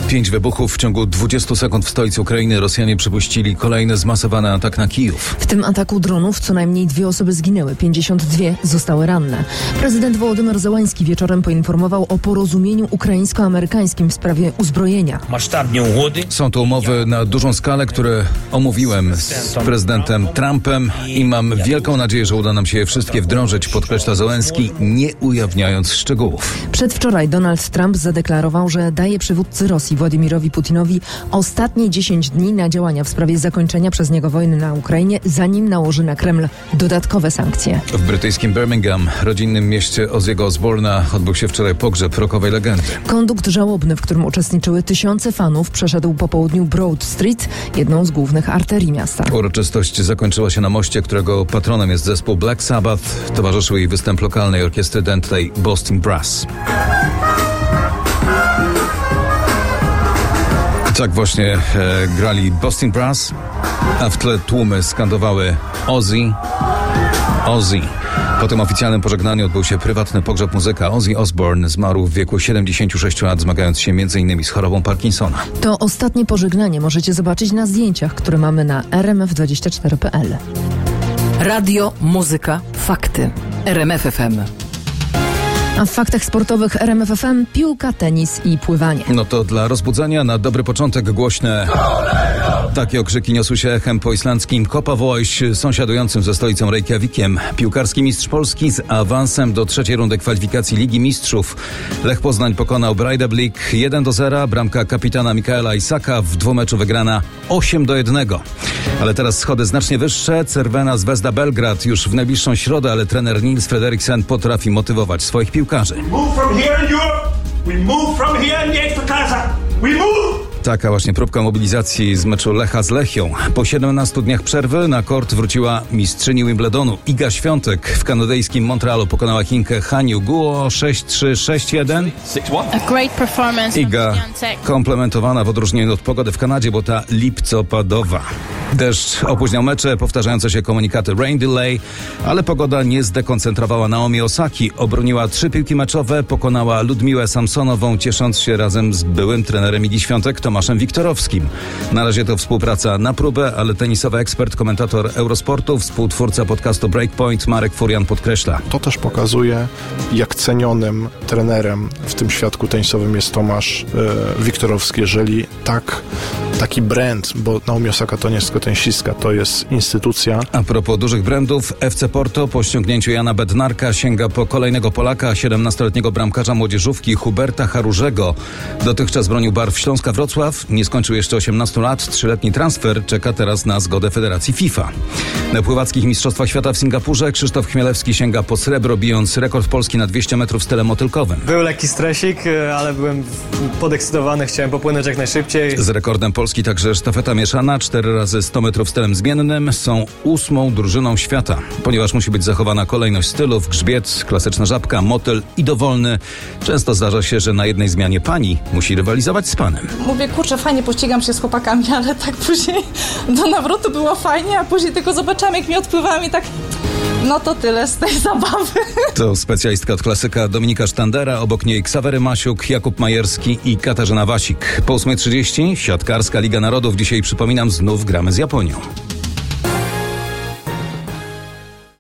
5 wybuchów w ciągu 20 sekund w stolicy Ukrainy. Rosjanie przypuścili kolejny zmasowany atak na Kijów. W tym ataku dronów co najmniej 2 osoby zginęły, 52 zostały ranne. Prezydent Wołodymyr Zełański wieczorem poinformował o porozumieniu ukraińsko-amerykańskim w sprawie uzbrojenia. Są to umowy na dużą skalę, które omówiłem z prezydentem Trumpem i mam wielką nadzieję, że uda nam się je wszystkie wdrożyć, podkreśla Zełański, nie ujawniając szczegółów. Przedwczoraj Donald Trump zadeklarował, że daje przywódcy Rosji Władimirowi Putinowi ostatnie 10 dni na działania w sprawie zakończenia przez niego wojny na Ukrainie, zanim nałoży na Kreml dodatkowe sankcje. W brytyjskim Birmingham, rodzinnym mieście Ozzy'ego Osbourna, odbył się wczoraj pogrzeb rockowej legendy. Kondukt żałobny, w którym uczestniczyły tysiące fanów, przeszedł po południu Broad Street, jedną z głównych arterii miasta. Uroczystość zakończyła się na moście, którego patronem jest zespół Black Sabbath. Towarzyszył jej występ lokalnej orkiestry dętej Boston Brass. Tak właśnie grali Boston Brass, a w tle tłumy skandowały Ozzy, Ozzy. Po tym oficjalnym pożegnaniu odbył się prywatny pogrzeb muzyka. Ozzy Osbourne zmarł w wieku 76 lat, zmagając się m.in. z chorobą Parkinsona. To ostatnie pożegnanie możecie zobaczyć na zdjęciach, które mamy na rmf24.pl. Radio, muzyka, fakty. RMF FM. A w faktach sportowych RMF FM piłka, tenis i pływanie. No to dla rozbudzenia na dobry początek głośne takie okrzyki niosły się echem po islandzkim Kópavogur, sąsiadującym ze stolicą Reykjavikiem. Piłkarski mistrz Polski z awansem do trzeciej rundy kwalifikacji Ligi Mistrzów. Lech Poznań pokonał Breiðablik 1-0. Bramka kapitana Mikaela Isaka w dwumeczu wygrana 8-1. Ale teraz schody znacznie wyższe. Cervena Zvezda Belgrad już w najbliższą środę, ale trener Nils Frederiksen potrafi motywować swoich piłkarzy. Taka właśnie próbka mobilizacji z meczu Lecha z Lechią. Po 17 dniach przerwy na kort wróciła mistrzyni Wimbledonu. Iga Świątek w kanadyjskim Montrealu pokonała Chinkę Haniu Guo 6-3, 6-1. Iga komplementowana w odróżnieniu od pogody w Kanadzie, bo ta lipcopadowa. Deszcz opóźniał mecze, powtarzające się komunikaty rain delay, ale pogoda nie zdekoncentrowała Naomi Osaki. Obroniła 3 piłki meczowe, pokonała Ludmiłę Samsonową, ciesząc się razem z byłym trenerem Igi Świątek Tomaszem Wiktorowskim. Na razie to współpraca na próbę, ale tenisowy ekspert, komentator Eurosportu, współtwórca podcastu Breakpoint Marek Furian podkreśla. To też pokazuje, jak cenionym trenerem w tym świadku tenisowym jest Tomasz Wiktorowski, jeżeli taki brand, bo Naomi Osaka to nie jest tylko tenisistka, to jest instytucja. A propos dużych brandów, FC Porto po ściągnięciu Jana Bednarka sięga po kolejnego Polaka, 17-letniego bramkarza młodzieżówki Huberta Harużego. Dotychczas bronił barw Śląska Wrocław, nie skończył jeszcze 18 lat, 3-letni transfer czeka teraz na zgodę Federacji FIFA. Na pływackich mistrzostwach świata w Singapurze Krzysztof Chmielewski sięga po srebro, bijąc rekord Polski na 200 metrów stylem motylkowym. Był lekki stresik, ale byłem podekscytowany, chciałem popłynąć jak najszybciej. Z rekordem Polski także sztafeta mieszana, 4 razy 100 metrów stylem zmiennym, są 8. drużyną świata. Ponieważ musi być zachowana kolejność stylów, grzbiet, klasyczna żabka, motyl i dowolny, często zdarza się, że na jednej zmianie pani musi rywalizować z panem. Mówię, kurczę, fajnie pościgam się z chłopakami, ale tak później do nawrotu było fajnie, a później tylko zobaczyłam, jak mi odpływałem i tak... No to tyle z tej zabawy. To specjalistka od klasyka Dominika Sztandera, obok niej Ksawery Masiuk, Jakub Majerski i Katarzyna Wasik. Po 8:30 siatkarska Liga Narodów. Dzisiaj, przypominam, znów gramy z Japonią.